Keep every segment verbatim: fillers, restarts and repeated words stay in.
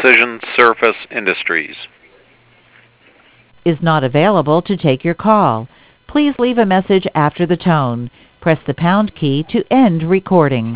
Precision Surface Industries. Is not available to take your call. Please leave a message after the tone. Press the pound key to end recording.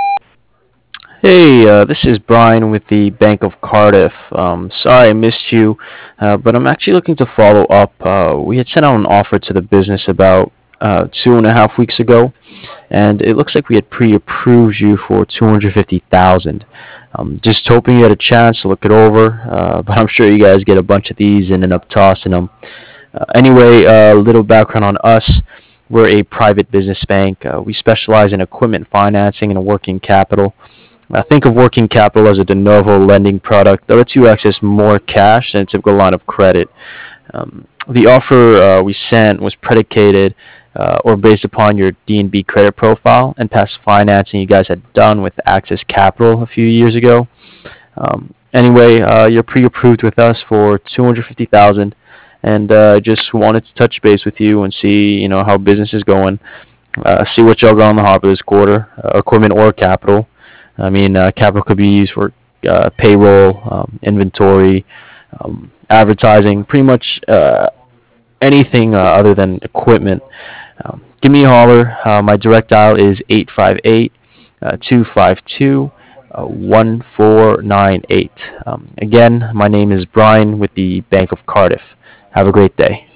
Hey, uh, this is Brian with the Bank of Cardiff. Um, sorry I missed you, uh, but I'm actually looking to follow up. Uh, we had sent out an offer to the business about uh, two and a half weeks ago, and it looks like we had pre-approved you for two hundred fifty thousand. Um, just hoping you had a chance to look it over, uh, but I'm sure you guys get a bunch of these and end up tossing them. Uh, anyway, a uh, little background on us. We're a private business bank. Uh, we specialize in equipment financing and working capital. Uh, think of working capital as a de novo lending product that lets you access more cash than a typical line of credit. Um, the offer uh, we sent was predicated uh, or based upon your D and B credit profile and past financing you guys had done with Access Capital a few years ago. Um, anyway, uh, you're pre-approved with us for two hundred fifty thousand, and uh, just wanted to touch base with you and see, you know, how business is going. Uh, see what y'all got on the hopper this quarter, uh, equipment or capital. I mean, uh, capital could be used for uh, payroll, um, inventory, um, advertising, pretty much uh, anything uh, other than equipment. Um, give me a holler. Uh, my direct dial is eight five eight, two five two, one four nine eight. Um, again, my name is Brian with the Bank of Cardiff. Have a great day.